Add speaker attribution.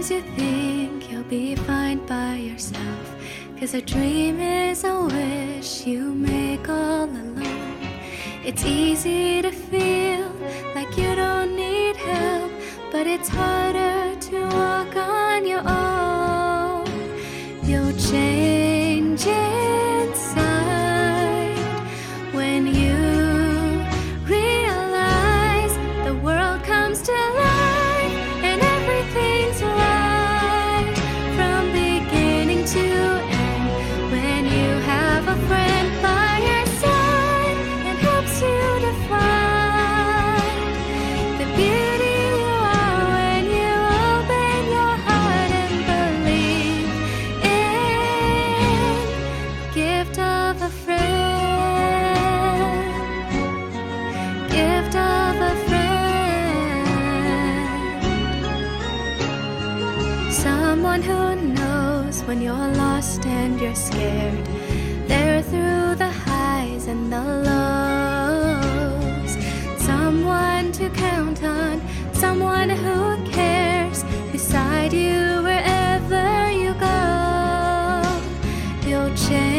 Speaker 1: Sometimes you think you'll be fine by yourself, 'cause a dream is a wish you make all alone. It's easy to feel like you don't need help, but it's harder to walk on your own. You'll change inside when you realize the world comes to life and everything's right from beginning to end. When you have a friend by your side and helps you to find the beauty you are when you open your heart and believe in the gift of a friend, gift of a friend. Someone who knows when you're lost and you're scared. They're through the highs and the lows. Someone to count on, someone who cares beside you wherever you go. You'll change